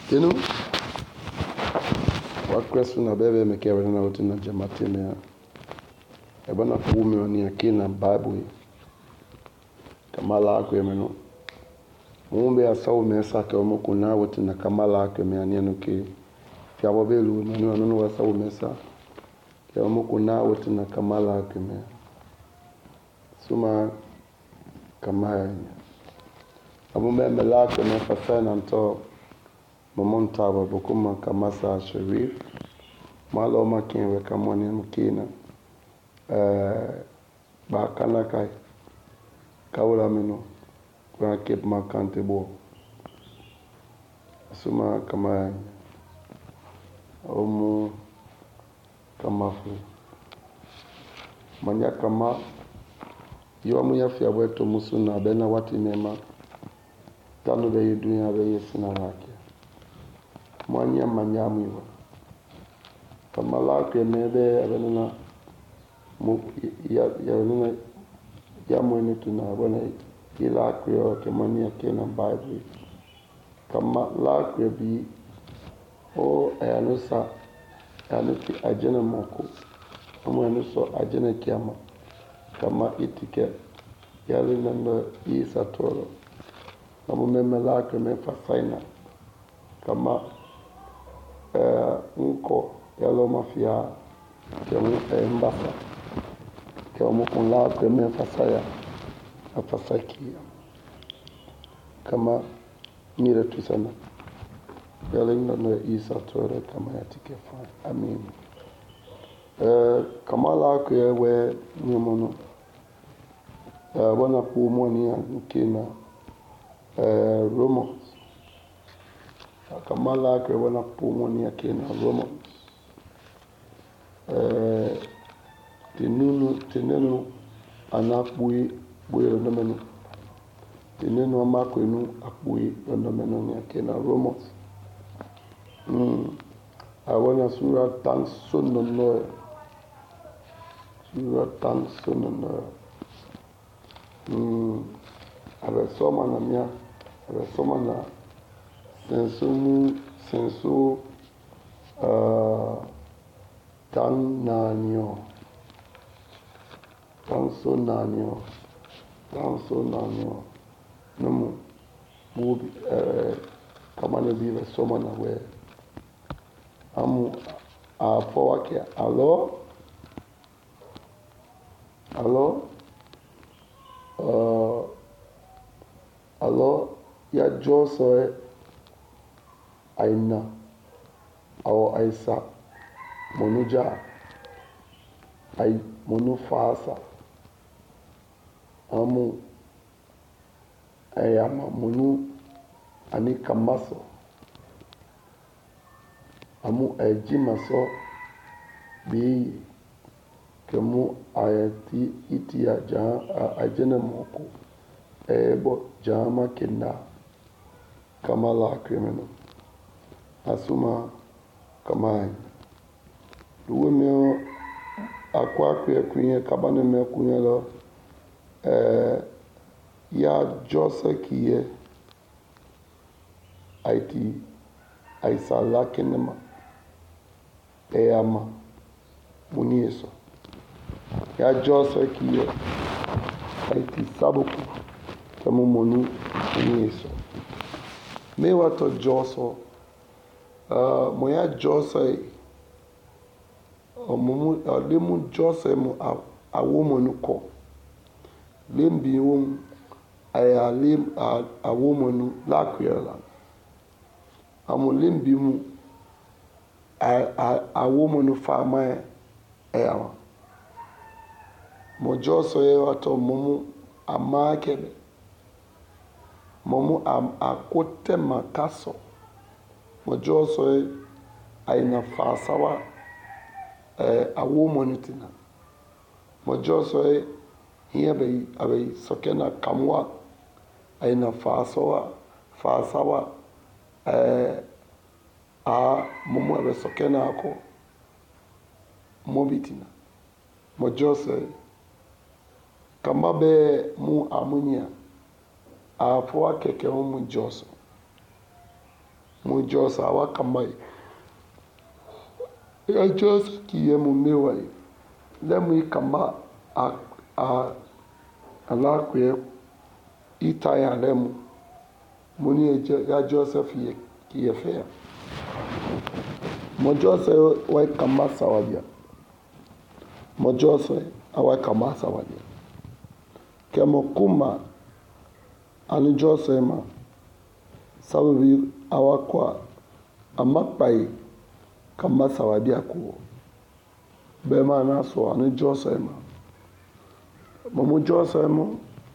You know, what question na bebe me kere na wote na jamati me e bana kuumi oni akina Bible kamala akwe me no mumbe asaw me saka o mukuna wote na kamala akwe me ani no ke fia bobelu no no wasaw me sa ke o mukuna wote na kamala akwe me suma kamaya abu me melaka me fasana nto Mamontaba Bukuma Kamasa Sharif Malo Makin Wekamoni Mukina Bakanakai Kaula Mino Kuna Cape Makantebo Suma Kamaya Omu Kamafu Manya Kama Yomu Yafia Weto Musuna Bena Wati Mema Tanu Be Dunya Be Yesinaraki Mwanya manyamiwa kamala ke mebe abena mu ya nuna ya mwene tuna bana ila kriyo ke mania ke na Bible kamala ke bi o ayanusa anuti ajena moko amwene so ajena kiama kama itike yale nando isa toro amu memela ke me fasaina kama nko yalo mafia kemu mbasa kemu kunla keme fasaya afasakia kama mira tusana yalinga no isa tore kama yatike fa amin kama la kwe we nyomono wana kuumoni nkina Romans kamala ke wana pumoni yake na Romans tinenu anapui buyo nomeno tinenu amako inu apui nomeno yake na Romans awana sura tan sonono abesoma na mia abesoma na sensu tanso nanyo numu bubi kama ne bibe soma na we amu afọ wake alo ya joso aina au aisa monuja ai monu fasa amu ayama monu ani kamaso amu ejimaso bi kemu ayati itia ja ajena moko ebo jama kenda kamala criminal asuma kamai duwe meo akwa kuye kabane me kuye lo ya jose kiye aiti aisala kenema ama munieso ya jose kiye aiti sabuku kemu monu munieso me wato joso moya jose lemu jose mu awomonu ko lembi won aya lem awomonu lakwela amu lembi mu awomonu fama ewa mo jose wato mumu amakebe momu akote makaso mo jose aina fasawa awomonitina mo jose hiya be abe sokena kamwa aina fasawa momu abe sokena ako mobitina mo jose kama be mu amunya afọ keke ụmụ Jos mu josa awa kamai ya josa ki ye mu mewai lemu ikama a ala kwe ita ya lemu muni ya Joseph ye ki ye fea mo Joseph wa kama sawadia mo Joseph awa kama sawadia kemo kuma anu Joseph ma sababu awa kwa amapai kama sawadia ko bema na so anu Joseph ma mo Joseph mo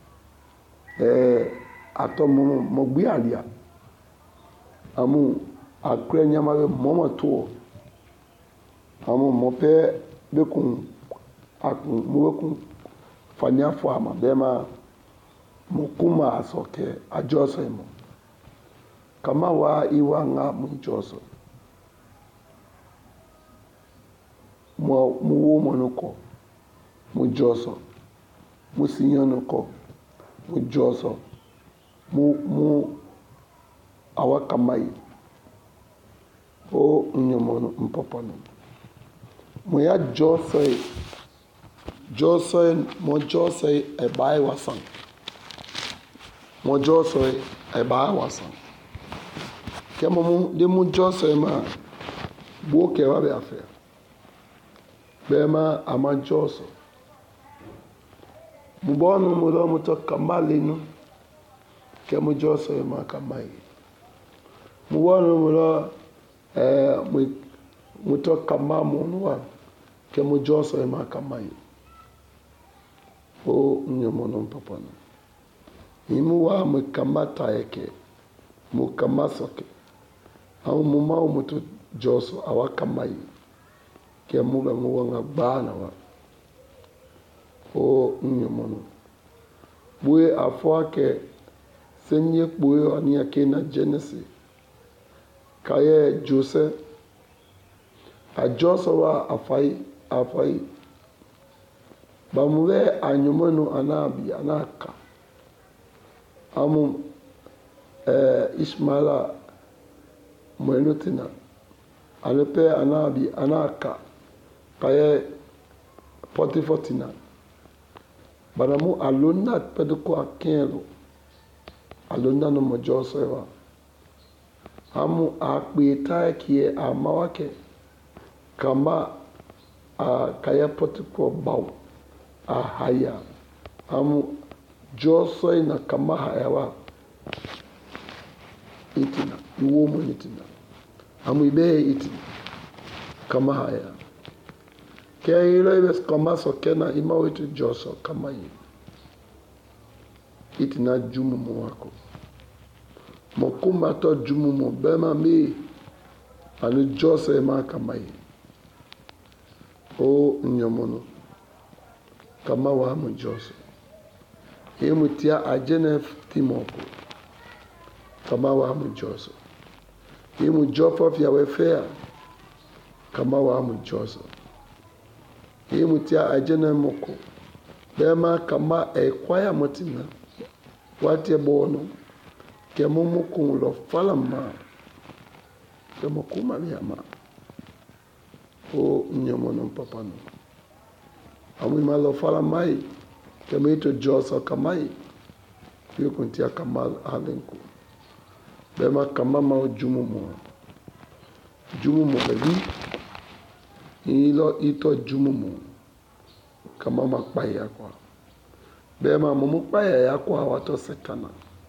ato mo gbi alia amu akre nyama be mo to amu mo pe be kun akun mo kun fanya fo ama bema mo kuma asoke a Joseph mo kama wa iwa nga mo Joseph mo wo mo no ko mo Joseph mo sinyo no ko mo Joseph mu awa kamai o nyomono mpopano mo ya Joseph mo Joseph e bai wasan mo Joseph e bai wasan kemo mu de mu Joseph ma bo ke wa be afa be ma ama Joseph mu bono mu do mu to kamali no ke mu Joseph ma kamai mu bono mu do mu to kamamu no ke mu Joseph ma kamai o nyomono papa no imu wa mu kamata yake mu kamasoke au mu mau mu to Joseph awa kamai ke mu be mu wanga bana wa o nyomono buwe afwa ke senye buwe ani ake na Genesis kaye Joseph a Joseph wa afai bamuwe anyomono anabi anaka amu Ismaila mwenutina alepe anabi anaka kaye Potifotina banamu alona peduko akelo alona no mo Joseph wa amu akpeta kie amawake kama kaya Potiko bau haya amu Joseph na kama hayawa itina iwomo itina amu ibe itina kama haya ke ilo ibes kama sokena ima wetu Joseph kama yi itina jumu mo wako mokuma to jumu mo bema mi anu Joseph ma kama yi o nyomono kama wa mu Joseph emu tia ajene timoko kama wa mu Joseph emu Joseph ya wefea kama wa mu Joseph emu tia ajene moko bema kama kwaya motina watie bono ke mumu kunlo falama ke mokuma liama o nyomono papano amu malo falamai ke mito Joseph kamai yo kuntia kamal alenku bema kama ma jumu mo bebi ilo ito jumu mo kama makpaya kwa bema mumu kpaya ya kwa wato setana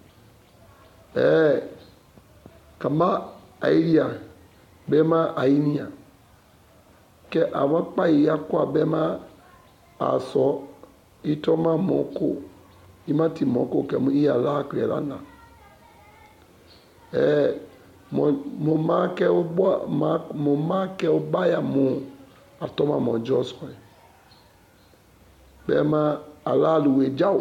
kama airia bema ainia ke awakpaya kwa bema aso itoma moko imati moko ke mu iya la krelana mo make obaya mu atoma mo Joseph bema alalu we jaw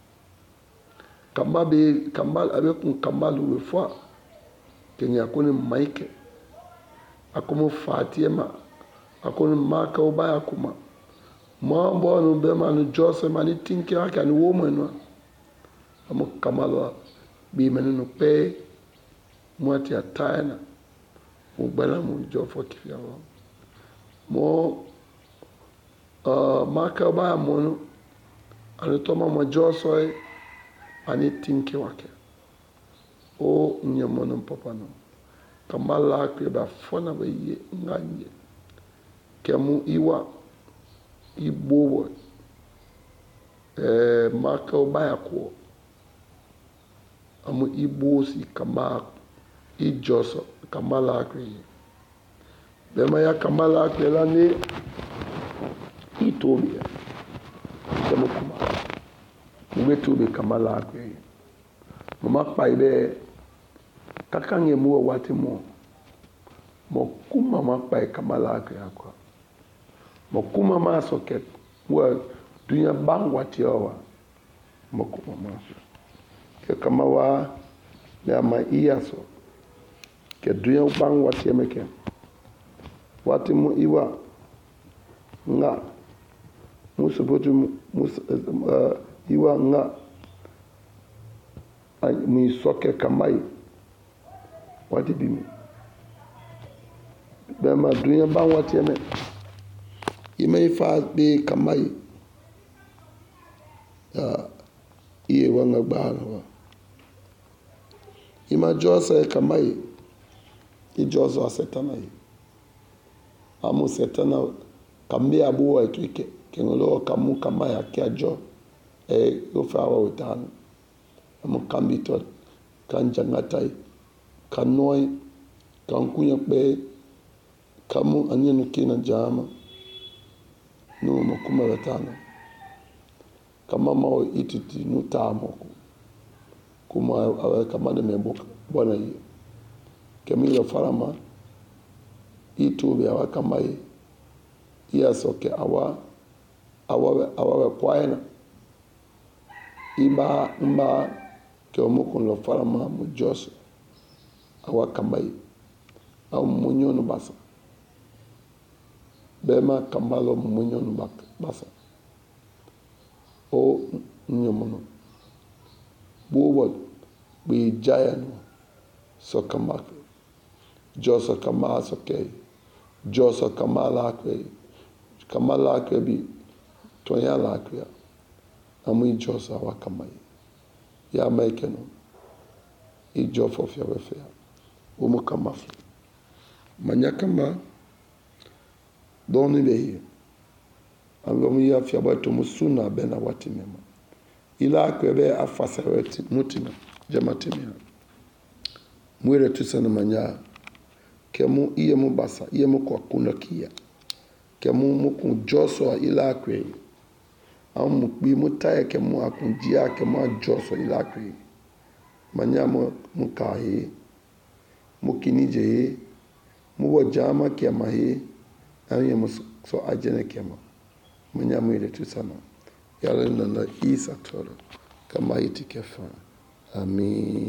kambal abe kun kambalu we fwa kenya kuni maike akomo fatiema akono maka obaya kuma mambo anu bema nu Joseph mani tinki aka ni wo mwenwa amu kamalo bi menunu pe mwati atayana Ugbala mu jofo kifiawa. Mo maka ba mo ani toma mo josoy ani tinki wake. O nyamono papa no. Kamala ke ba fona ba ye nganye. Kemu iwa ibowo maka ba ko. Amu ibosi kama ijoso kamala ke. Bema ya kamala ke la ni itobia. Kemu kuma. Mwetu kamala ke. Mama paibe kakange muwa wati mo kuma mapai kamala ke akwa mo kuma ma soket wa dunya bang wati awa mo kuma ma ke kama wa ya ma iyaso ke dunya bang wati emeke wati mo iwa nga musubutu iwa nga mi soke kamai wati bimi bema dunya bang wati eme ime fa be kamai iye wanga gbana wa ima josa kamai i josa setana amu setana kambi abuwa kike kengolo kamu kamai akiajo ufawa utano amu kambi to kanjangatai kanoi kankunya pe kamu anyenu kina jama no makuma latana kama mau ititi nutamo kuma kama de meboka bona yi kemilo farama itu be awa kamai iya soke awa kwaena iba mba ke omukun lo farama mu joso awa kamai au munyono basa bema kambalo munyono basa o nyomono buwa bi jayano so kamake joso kama soke joso kamala kwe bi tonya la kwe amu joso awa kamai ya maikeno i jofo fia wefea umu kamafu manyakamba doni behi alomu ya fia bato musuna bena wati mema ila kwebe afasa weti mutina jamatimia mwire tusana manya kemu iye mu basa iye mu kwa kuna kia kemu muku joso ila kwe amu bi mutaye kemu akunjia kemu joso ila kwe manya mukahi mukinije muwa jama kiama hii anye so ajene kiama manya mwire tusana yale nana isa toro kama iti kefa amin.